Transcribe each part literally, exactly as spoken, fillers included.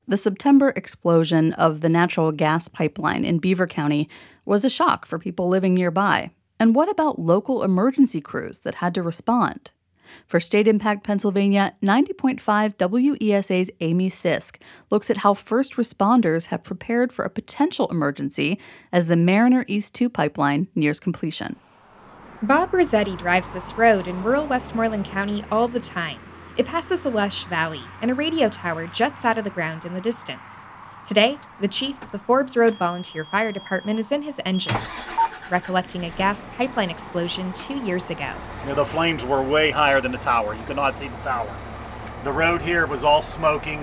The September explosion of the natural gas pipeline in Beaver County was a shock for people living nearby. And what about local emergency crews that had to respond? For State Impact Pennsylvania, ninety point five W E S A's Amy Sisk looks at how first responders have prepared for a potential emergency as the Mariner East two pipeline nears completion. Bob Rossetti drives this road in rural Westmoreland County all the time. It passes a lush valley, and a radio tower juts out of the ground in the distance. Today, the chief of the Forbes Road Volunteer Fire Department is in his engine, recollecting a gas pipeline explosion two years ago. You know, the flames were way higher than the tower. You could not see the tower. The road here was all smoking.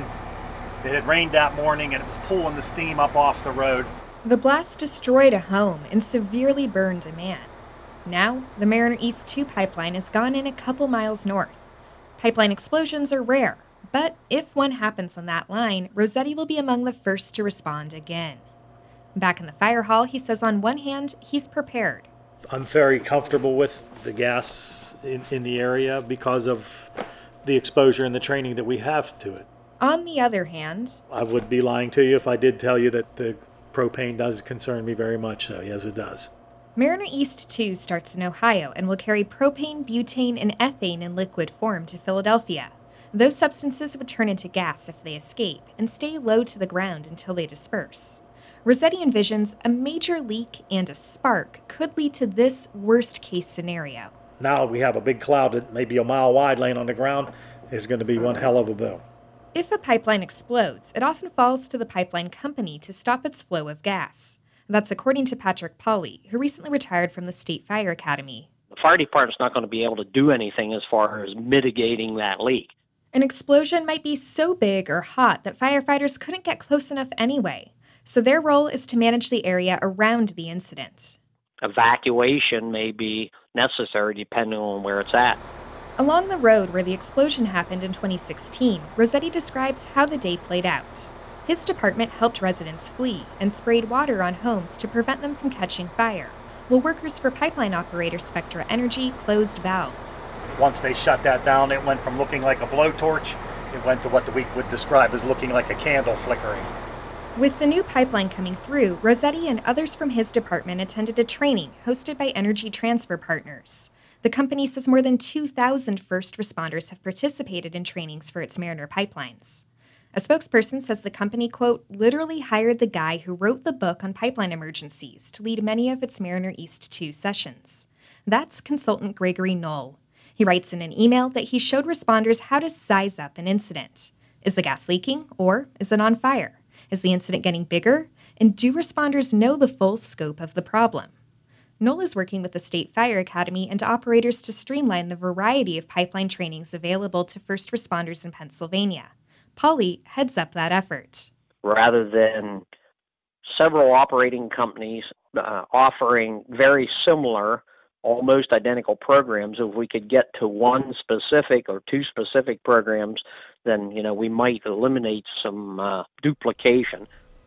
It had rained that morning, and it was pulling the steam up off the road. The blast destroyed a home and severely burned a man. Now, the Mariner East two pipeline has gone in a couple miles north. Pipeline explosions are rare, but if one happens on that line, Rossetti will be among the first to respond again. Back in the fire hall, he says on one hand, he's prepared. I'm very comfortable with the gas in, in the area because of the exposure and the training that we have to it. On the other hand, I would be lying to you if I did tell you that the propane does concern me very much so. Yes, it does. Mariner East two starts in Ohio and will carry propane, butane, and ethane in liquid form to Philadelphia. Those substances would turn into gas if they escape and stay low to the ground until they disperse. Rossetti envisions a major leak and a spark could lead to this worst-case scenario. Now we have a big cloud that may be a mile wide laying on the ground. It's going to be one hell of a boom. If a pipeline explodes, it often falls to the pipeline company to stop its flow of gas. That's according to Patrick Pauley, who recently retired from the State Fire Academy. The fire department's not going to be able to do anything as far as mitigating that leak. An explosion might be so big or hot that firefighters couldn't get close enough anyway, so their role is to manage the area around the incident. Evacuation may be necessary depending on where it's at. Along the road where the explosion happened in twenty sixteen, Rossetti describes how the day played out. His department helped residents flee and sprayed water on homes to prevent them from catching fire, while workers for pipeline operator Spectra Energy closed valves. Once they shut that down, it went from looking like a blowtorch, it went to what we would describe as looking like a candle flickering. With the new pipeline coming through, Rossetti and others from his department attended a training hosted by Energy Transfer Partners. The company says more than two thousand first responders have participated in trainings for its Mariner pipelines. A spokesperson says the company, quote, literally hired the guy who wrote the book on pipeline emergencies to lead many of its Mariner East two sessions. That's consultant Gregory Knoll. He writes in an email that he showed responders how to size up an incident. Is the gas leaking, or is it on fire? Is the incident getting bigger? And do responders know the full scope of the problem? Knoll is working with the State Fire Academy and operators to streamline the variety of pipeline trainings available to first responders in Pennsylvania. Pauley heads up that effort. Rather than several operating companies uh, offering very similar, almost identical programs, if we could get to one specific or two specific programs, then, you know, we might eliminate some uh, duplication.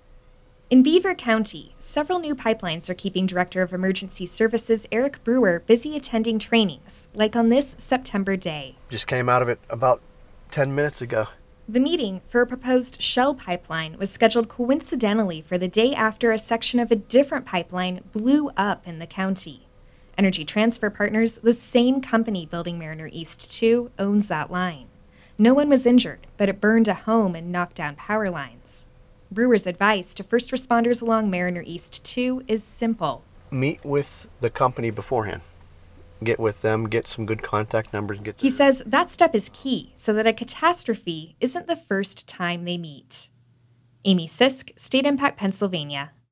In Beaver County, several new pipelines are keeping Director of Emergency Services Eric Brewer busy attending trainings, like on this September day. Just came out of it about ten minutes ago. The meeting for a proposed Shell pipeline was scheduled coincidentally for the day after a section of a different pipeline blew up in the county. Energy Transfer Partners, the same company building Mariner East two, owns that line. No one was injured, but it burned a home and knocked down power lines. Brewer's advice to first responders along Mariner East two is simple. Meet with the company beforehand. Get with them, get some good contact numbers. Get. He says that step is key so that a catastrophe isn't the first time they meet. Amy Sisk, State Impact Pennsylvania.